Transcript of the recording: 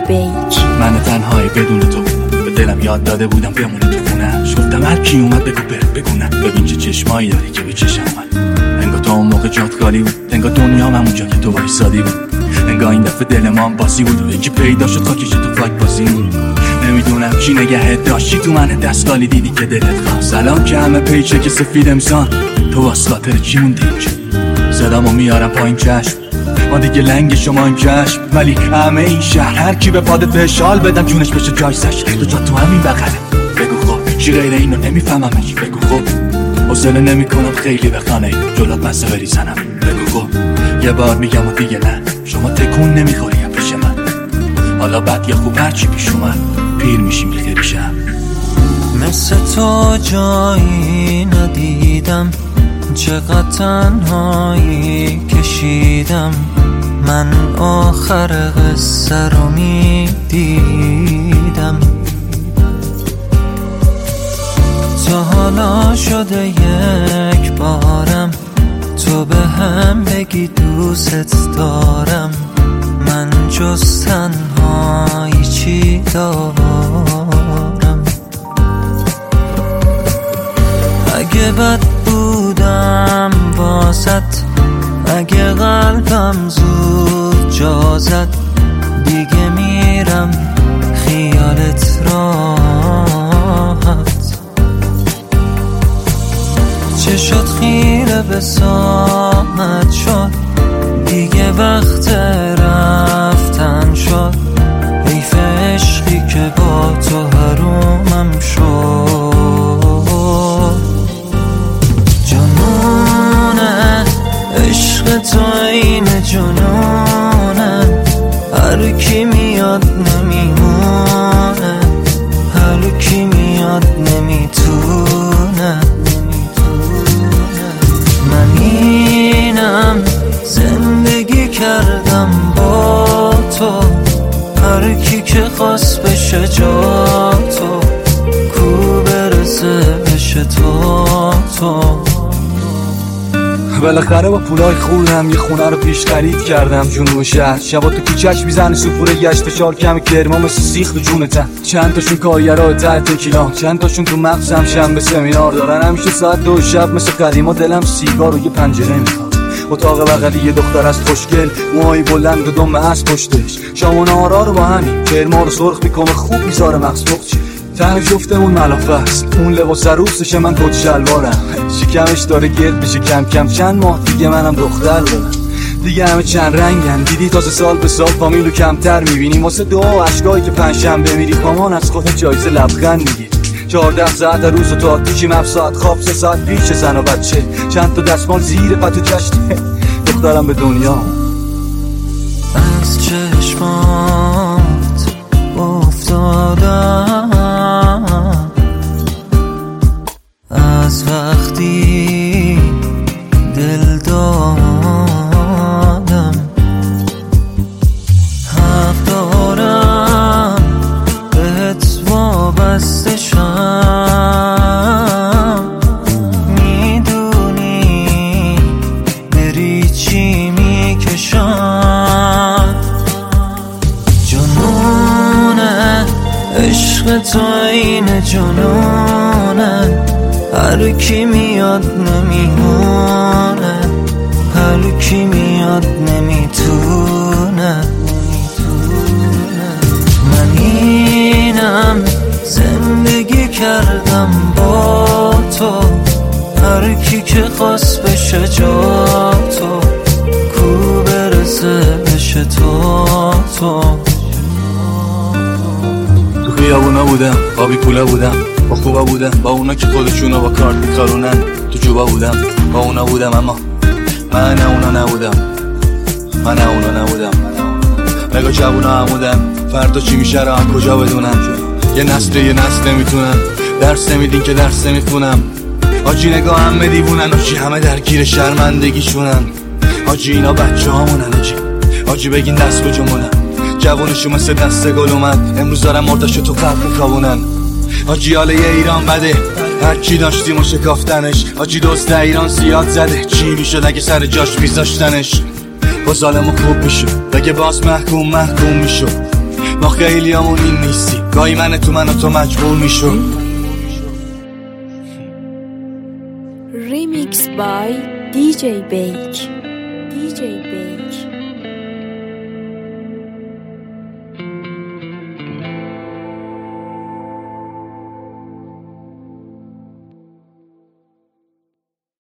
بیک. من تنهایی بدون تو به دلم یاد داده بودم بمونه تو خونه. شفتم هر کی اومد بگو بره بگو نه. ببین چه چشمایی داری که به چشم من. انگار تو اون موقع جات خالی بود، انگار دنیا من اونجا که تو وایسادی بود. انگار این دفعه دل ما هم باسی بود و یکی پیدا شد خاکش تو فاک بازی بود. نمیدونم چی نگهت داشتی تو من دستالی دیدی که دلت خواست. سلام که همه پیچه که سفید امسان تو واسه خاطر چی موندی اینجا؟ صدامو میارم پایین چشم ما دیگه لنگ شما این کشم، ولی همه این شهر هر کی به پادت بشال بدم جونش بشه جایزش. تو جا تو همین بغله بگو خب چی غیر اینو نمیفهممش. بگو خب حوصله نمیکنم خیلی بخانه جلوت بسه بریزنم. بگو خب یه بار میگم و دیگه نه، شما تکون نمیخوری پیش من. حالا بد یا خوب هرچی پیش اومد پیر میشیم که ریشم. مثل تو جایی ندیدم، چقدر تنهایی کشیدم. من آخر قصه رو میدیدم. تا حالا شده یک بارم تو به هم بگی دوست دارم. من جز تنهایی چی دارم؟ اگه بد بودم واسط، اگه قلبم زود جا زد، دیگه میرم خیالت راحت. چه شد خیره به ساعت شد، دیگه وقت رفتن شد. حیف عشقی که با تو حرومم شد. جنونه عشق تو این جنونه، هر کی میاد نمیمونه، هر کی میاد نمیتونه. من اینم زندگی کردم با تو، هر کی که خواست بشه جا تو، کو برسه بشه تو. بالاخره با پولای خودم یه خونه رو پیش خرید کردم جنوب شهر. شبا تو کوچه‌اش میزنه سوپور گشت فشار کم کرما مثل سیخ تو جونتن. چند تاشون کارگرا تحت تکیلا، چند تاشون تو مغزم شنبه سمینار دارن. همیشه ساعت 2 شب مثل قدیما دلم سیگار و یه پنجره میخواد. اتاق بغلی یه دختر از خوشگل، موهای بلند و دم از پشتش. شام و نهارا رو با همین کرما رو سرخ میکنه خوب میذاره مغز پخچه. ته جفتمون ملافه است، اون لباس عروسشه من کت شلوارم. شکمش داره گرد بشه کم کم، چند ماه دیگه منم دختر دارم. دیگه همه چند رنگن، دیدی تازه سال به سال فامیلو کمتر میبینی. واسه دعا و عشقایی که پنجشنبه میری پامان از خودت جایزه لبخند میگیری. 14 ساعت روز و تا پیشیم 7 ساعت خواب، 3 ساعت پیش زن و بچه، چند تا دستمال زیر پتو جشته دخترم به دنیا. از چشمات افتادم، از وقتی دل دادم. حق دارم بهت وابسته شم، میدونی بری چی میکشم. جنونه عشق تو این جنونه، هر کی میاد نمیمونه، هر کی میاد نمیتونه. من اینم زندگی کردم با تو، هر کی که خواست بشه جا تو، کو برسه بشه تو. تو خیابونا بودم، آبی کوله بودم، با خوبا بودم، با اونا که خودشونو با کارت میکارونن. تو جوبا بودم، با اونا بودم، اما من اونا نبودم. نگاه جوونا همودم، فردا چی میشه رو هم کجا بدونم. یه نسل نمیتونم، درس نمیدین که درس نمیخونم. آجی نگاه همه دیوونن، آجی همه درگیر شرمندگیشونن. آجی اینا بچه هامونن، آجی بگین دست کجامونن. جوانشو مثل دست گل اومد، امروز دارم مرداشو تو قبل میکابونن. آجی حاله یه ایران بده، هر کی داشتیم و شکافتنش. آجی دوست ایران زیاد زده، چی میشد اگه سر جاش میذاشتنش. با ظالمو خوب میشد، بگه باز محکوم میشد. ما خیلیامون این نیستی، گاهی من تو من و تو مجبور میشون. Remix by DJ Bake. DJ Bake.